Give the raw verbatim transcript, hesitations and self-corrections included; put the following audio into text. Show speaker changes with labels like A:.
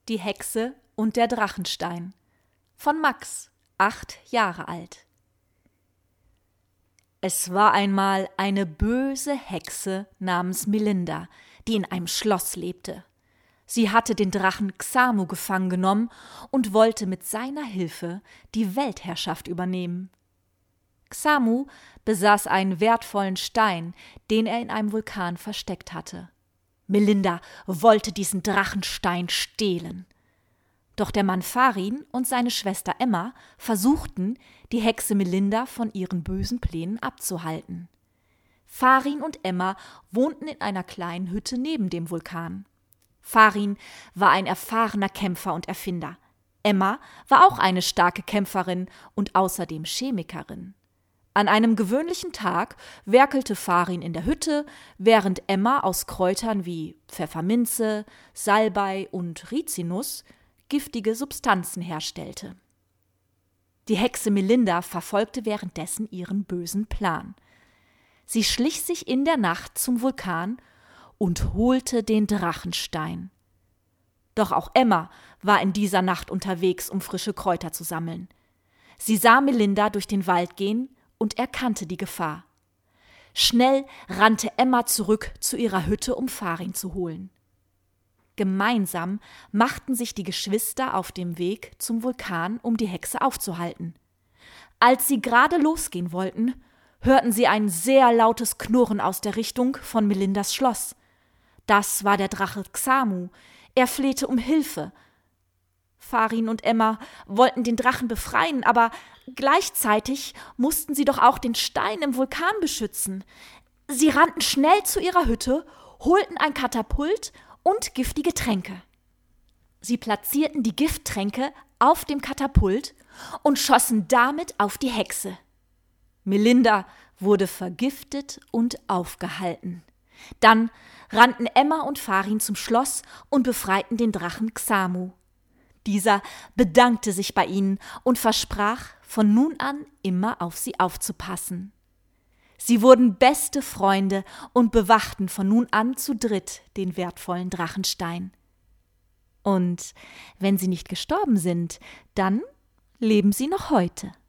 A: Die Hexe und der Drachenstein von Max, acht Jahre alt. Es war einmal eine böse Hexe namens Melinda, die in einem Schloss lebte. Sie hatte den Drachen Xamu gefangen genommen und wollte mit seiner Hilfe die Weltherrschaft übernehmen. Xamu besaß einen wertvollen Stein, den er in einem Vulkan versteckt hatte. Melinda wollte diesen Drachenstein stehlen. Doch der Mann Farin und seine Schwester Emma versuchten, die Hexe Melinda von ihren bösen Plänen abzuhalten. Farin und Emma wohnten in einer kleinen Hütte neben dem Vulkan. Farin war ein erfahrener Kämpfer und Erfinder. Emma war auch eine starke Kämpferin und außerdem Chemikerin. An einem gewöhnlichen Tag werkelte Farin in der Hütte, während Emma aus Kräutern wie Pfefferminze, Salbei und Rizinus giftige Substanzen herstellte. Die Hexe Melinda verfolgte währenddessen ihren bösen Plan. Sie schlich sich in der Nacht zum Vulkan und holte den Drachenstein. Doch auch Emma war in dieser Nacht unterwegs, um frische Kräuter zu sammeln. Sie sah Melinda durch den Wald gehen und erkannte die Gefahr. Schnell rannte Emma zurück zu ihrer Hütte, um Farin zu holen. Gemeinsam machten sich die Geschwister auf dem Weg zum Vulkan, um die Hexe aufzuhalten. Als sie gerade losgehen wollten, hörten sie ein sehr lautes Knurren aus der Richtung von Melindas Schloss. Das war der Drache Xamu. Er flehte um Hilfe. Farin und Emma wollten den Drachen befreien, aber gleichzeitig mussten sie doch auch den Stein im Vulkan beschützen. Sie rannten schnell zu ihrer Hütte, holten ein Katapult und giftige Tränke. Sie platzierten die Gifttränke auf dem Katapult und schossen damit auf die Hexe. Melinda wurde vergiftet und aufgehalten. Dann rannten Emma und Farin zum Schloss und befreiten den Drachen Xamu. Dieser bedankte sich bei ihnen und versprach, von nun an immer auf sie aufzupassen. Sie wurden beste Freunde und bewachten von nun an zu dritt den wertvollen Drachenstein. Und wenn sie nicht gestorben sind, dann leben sie noch heute.